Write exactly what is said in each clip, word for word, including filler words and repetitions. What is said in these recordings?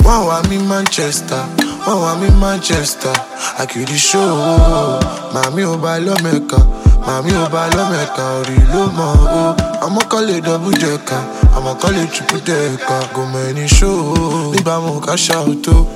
One want me Manchester, one want me Manchester. I kill the show. Mami o ba lo meka, mami o ba lo meka. Ori lo mo o. I'ma call it double decker, I'ma call it triple decker. Go many show, nígbà mo cash out o.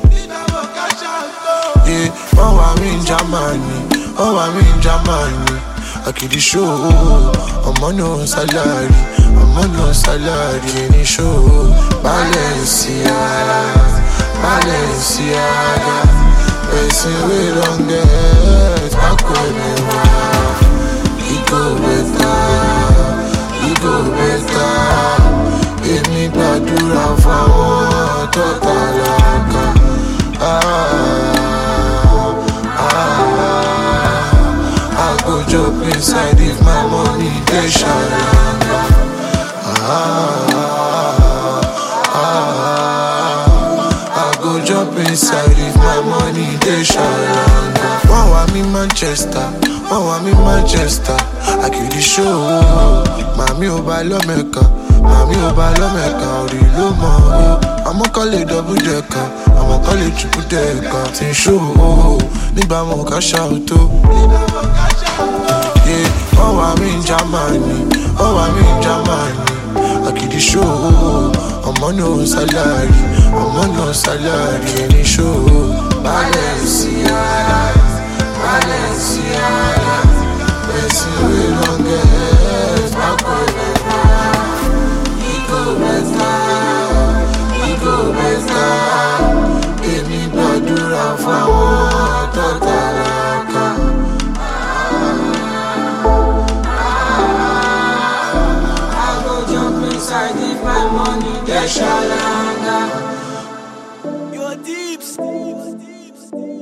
Yeah, one want me in Germany, one want me in Germany. I kill the show. I'm on no salary, I'm on no salary. Any show, Balenciaga, Balenciaga. Person we don't get back when they want. He go better, he go better. Give me badura for one total. Ah, I go jump inside if my money they shalanga. Ah, ah, I go jump inside if my money they shalanga. One want me Manchester, one want me Manchester. I kill the show. Mami o ba lo meka, mami o ba lo meka. Ori lo mo. I'ma call it double decker, I'ma call it triple decker. Tin show, nígbà mo cash out o. Yeah, one want me in Germany, one want me in Germany. I kill the show. I'm on no salary, I'm on no salary. Any show, Balenciaga, Balenciaga. Person we don't get back when they want. He go better, he go better. Give me badura for one total. I go jump inside if my money get shalanga. You're deep, deep, deep, deep.